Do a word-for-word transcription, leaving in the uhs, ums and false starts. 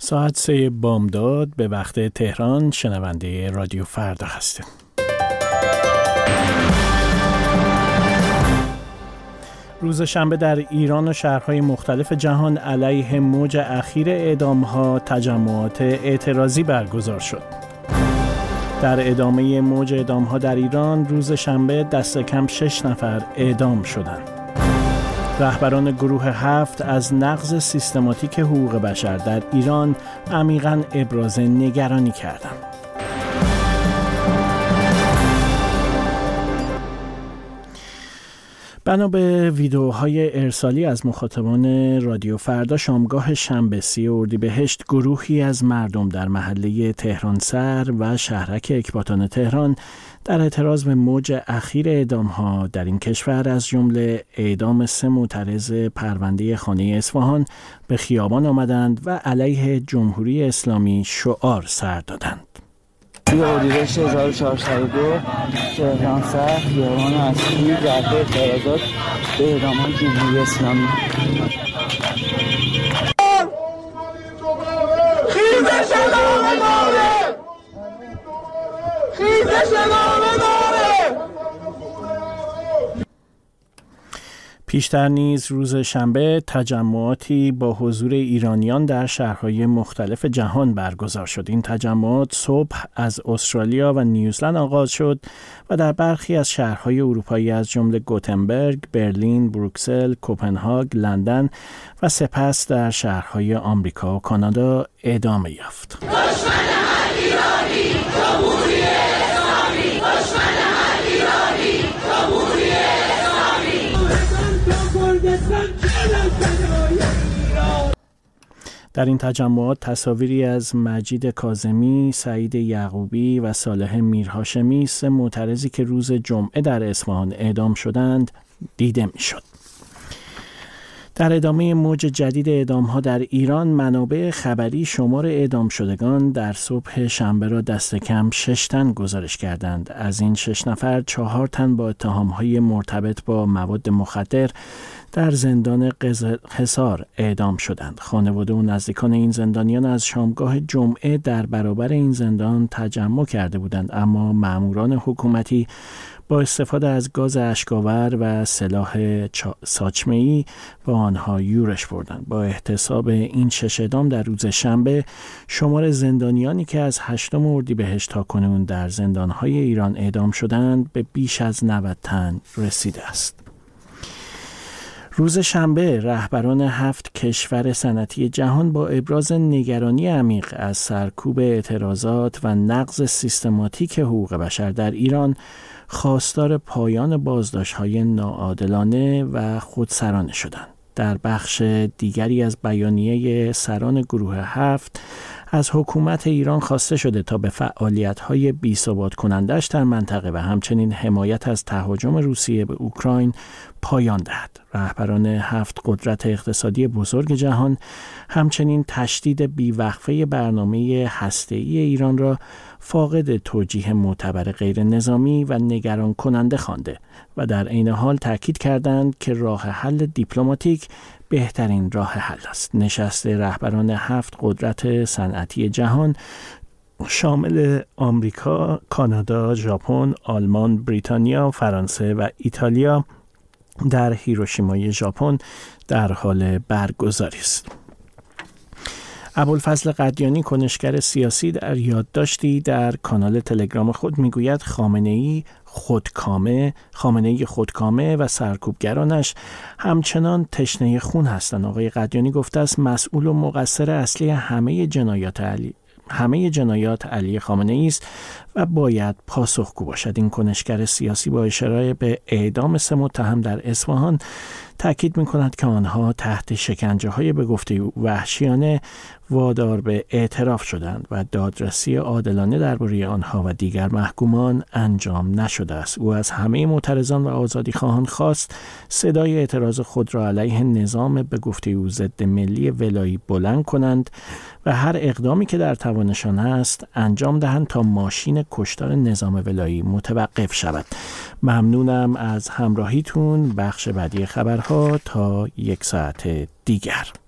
ساعت سه بامداد به وقت تهران. شنونده رادیو فردا هستید. روز شنبه در ایران و شهرهای مختلف جهان علیه موج اخیر اعدام‌ها تجمعات اعتراضی برگزار شد. در ادامه موج اعدام‌ها در ایران روز شنبه دست کم شش نفر اعدام شدند. رهبران گروه هفت از نقض سیستماتیک حقوق بشر در ایران عمیقاً ابراز نگرانی کردند. بنا به ویدئوهای ارسالی از مخاطبان رادیو فردا، شامگاه شنبه سی اردیبهشت گروهی از مردم در محله تهران سر و شهرک اکباتان تهران در اعتراض به موج اخیر اعدام‌ها در این کشور از جمله اعدام سه معترض پرونده خانه اصفهان به خیابان آمدند و علیه جمهوری اسلامی شعار سر دادند. سی اردیبهشت هزار و چهارصد و دو تهران سر خیابان اصلی جبهه اعتراضات به اعدام‌های جمهوری اسلامی. خیزش ادامه داره! خیزش ادامه داره! پیشتر نیز روز شنبه تجمعاتی با حضور ایرانیان در شهرهای مختلف جهان برگزار شد. این تجمعات صبح از استرالیا و نیوزلند آغاز شد و در برخی از شهرهای اروپایی از جمله گوتنبرگ، برلین، بروکسل، کوپنهاگ، لندن و سپس در شهرهای آمریکا و کانادا ادامه یافت. دشمن هر ایرانی جمهوری اسلامی، دشمن هر ایرانی جمهوری در این تجمعات تصاویری از مجید کاظمی، سعید یعقوبی و صالح میرهاشمی، سه معترضی که روز جمعه در اصفهان اعدام شدند، دیده میشد. در ادامه موج جدید اعدام‌ها در ایران، منابع خبری شمار اعدام شدگان در صبح شنبه را دست کم شش تن گزارش کردند. از این شش نفر، چهار تن با اتهام‌های مرتبط با مواد مخدر در زندان حصار اعدام شدند. خانواده و نزدیکان این زندانیان از شامگاه جمعه در برابر این زندان تجمع کرده بودند، اما ماموران حکومتی با استفاده از گاز اشک‌آور و سلاح ساچمه‌ای با آنها یورش بردند. با احتساب این شش اعدام در روز شنبه، شمار زندانیانی که از هشتم اردیبهشت تا کنون در زندان‌های ایران اعدام شدند به بیش از نود تن رسیده است. روز شنبه رهبران هفت کشور صنعتی جهان با ابراز نگرانی عمیق از سرکوب اعتراضات و نقض سیستماتیک حقوق بشر در ایران خواستار پایان بازداشت‌های ناعادلانه و خودسرانه شدند. در بخش دیگری از بیانیه سران گروه هفت از حکومت ایران خواسته شده تا به فعالیت‌های بی‌ثبات کنندش در منطقه و همچنین حمایت از تهاجم روسیه به اوکراین پایان دهد. رهبران هفت قدرت اقتصادی بزرگ جهان همچنین تشدید بیوقفه برنامه هسته‌ای ایران را فاقد توجیه معتبر غیر نظامی و نگران کننده خوانده و در عین حال تاکید کردند که راه حل دیپلماتیک بهترین راه حل است. نشست رهبران هفت قدرت صنعتی جهان شامل آمریکا، کانادا، ژاپن، آلمان، بریتانیا، فرانسه و ایتالیا در هیروشیمای ژاپن در حال برگزاری است. ابوالفضل قدیانی، کنشگر سیاسی، در یادداشتی در کانال تلگرام خود میگوید خامنه‌ای خودکامه، خامنه‌ای خودکامه و سرکوبگرانش همچنان تشنه خون هستند. آقای قدیانی گفته است مسئول و مقصر اصلی همه جنایات علی همه جنایات علی خامنه‌ای است و باید پاسخگو باشد. این کنشگر سیاسی با اشاره به اعدام سه متهم در اصفهان تاکید می‌کند که آنها تحت شکنجه‌های به گفته وحشیانه وادار به اعتراف شدند و دادرسی عادلانه درباره آنها و دیگر محکومان انجام نشده است. او از همه معترضان و آزادیخواهان خواست صدای اعتراض خود را علیه نظام به گفته او ضد ملی ولایی بلند کنند و هر اقدامی که در توانشان است انجام دهند تا ماشین کشتار نظام ولایی متوقف شود. ممنونم از همراهیتون. بخش بعدی خبرها تا یک ساعت دیگر.